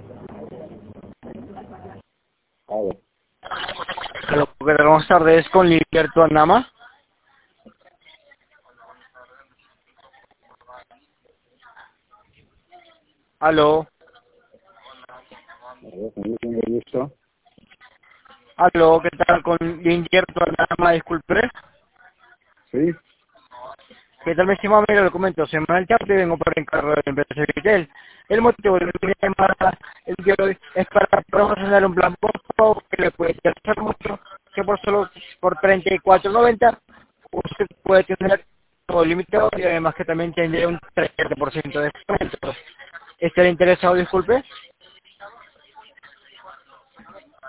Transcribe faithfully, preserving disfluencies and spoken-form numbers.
A ver, Hola, buenas tardes con Liberto Anama. Aló, a ver, con mucho gusto. aló, ¿qué tal con Liberto Anama? Disculpe. Sí, ¿Qué tal, mi estimado? Mira, lo comento, se llama el chat y vengo para encargo de la empresa Vitel. El motivo de mi llamada el día de hoy es para promocionar un plan poco que le puede interesar mucho, que por solo por treinta y cuatro noventa usted puede tener todo limitado y además que también tendría un treinta por ciento de descuento. ¿Estaría interesado, disculpe?